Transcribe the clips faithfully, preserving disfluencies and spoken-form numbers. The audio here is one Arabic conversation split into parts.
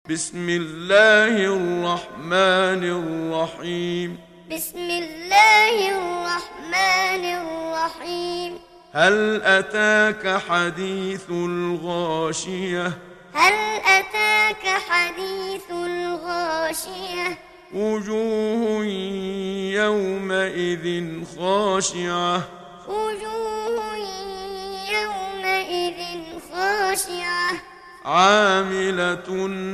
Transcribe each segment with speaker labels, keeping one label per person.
Speaker 1: بسم الله الرحمن الرحيم
Speaker 2: بسم الله الرحمن الرحيم
Speaker 1: هل أتاك حديث الغاشية
Speaker 2: هل أتاك حديث الغاشية
Speaker 1: وجوه يومئذ خاشعة
Speaker 2: وجوه يومئذ خاشعة
Speaker 1: عاملة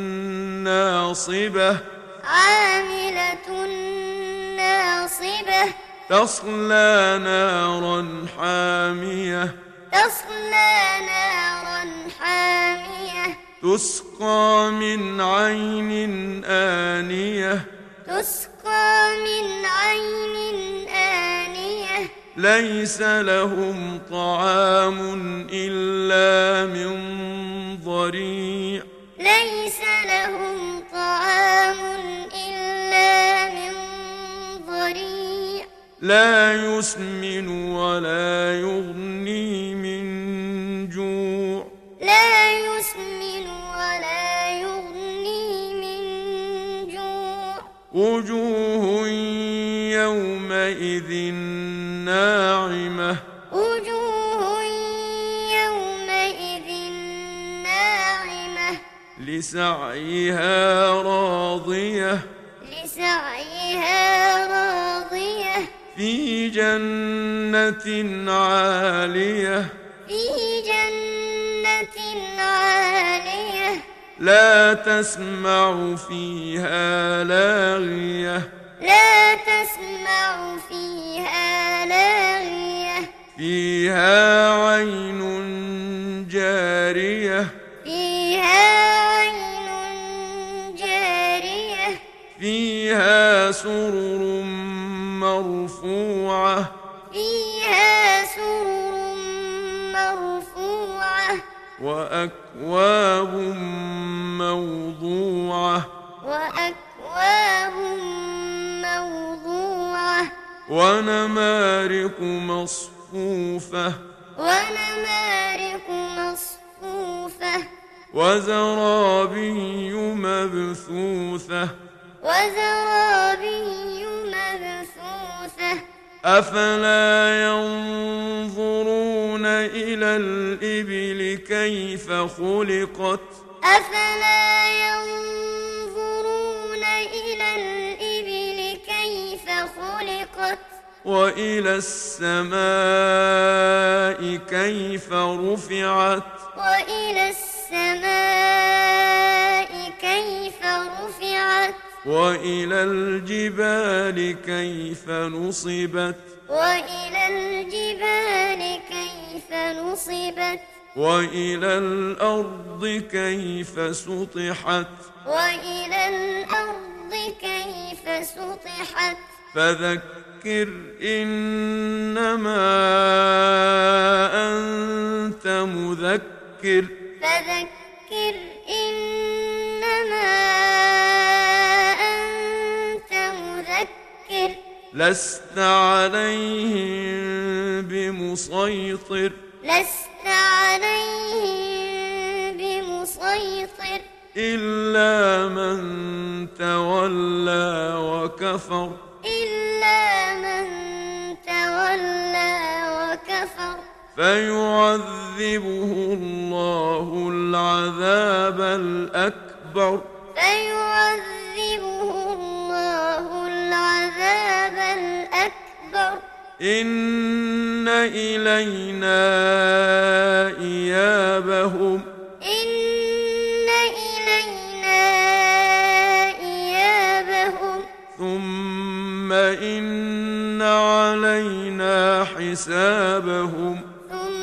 Speaker 1: ناصبة
Speaker 2: عاملة ناصبة
Speaker 1: تصلى نارا حامية
Speaker 2: تصلى نارا حامية
Speaker 1: تسقى من عين آنية
Speaker 2: تسقى من عين آنية
Speaker 1: ليس لهم طعام إلا من ضريع
Speaker 2: ليس لهم طعام إلا من ضريع
Speaker 1: لا يسمن ولا يغني من جوع
Speaker 2: لا يسمن ولا يغني من جوع
Speaker 1: وجوه يومئذ ناعمة
Speaker 2: وجوه يومئذ ناعمة
Speaker 1: لسعيها راضية
Speaker 2: لسعيها راضية
Speaker 1: في جنة عالية
Speaker 2: في جنة عالية
Speaker 1: لا تسمع فيها لاغية
Speaker 2: لا تسمع فيها لاغية
Speaker 1: فيها عين جارية
Speaker 2: فيها عين جارية
Speaker 1: فيها سرر مرفوعة
Speaker 2: فيها سرر مرفوعة
Speaker 1: وأكواب موضوعة
Speaker 2: وأكواب موضوعة
Speaker 1: ونمارق مصفوفة
Speaker 2: ونمارق مصفوفة
Speaker 1: وزرابي مبثوثة
Speaker 2: وزرابي مبثوثة
Speaker 1: أفلا ينظرون إلى الإبل كيف خلقت
Speaker 2: أفلا ينظرون إلى الإبل كيف خلقت
Speaker 1: وإلى السماء كيف رفعت
Speaker 2: وإلى السماء كيف رفعت
Speaker 1: وإلى الجبال كيف نصبت
Speaker 2: وإلى الجبال كيف نصبت
Speaker 1: وإلى الأرض كيف سطحت
Speaker 2: وإلى الأرض كيف سطحت
Speaker 1: فذكر إنما أنت مذكر
Speaker 2: فذكر إنما أنت مذكر
Speaker 1: لست عليهم بمسيطر
Speaker 2: لست عليهم بمسيطر
Speaker 1: إلا من تولى وكفر
Speaker 2: إلا من تولى وكفر
Speaker 1: فيعذبه الله العذاب الأكبر
Speaker 2: فيعذبه الله العذاب الأكبر
Speaker 1: إن إلينا إيابهم
Speaker 2: إن إلينا إيابهم
Speaker 1: ثم إن علينا حسابهم
Speaker 2: ثم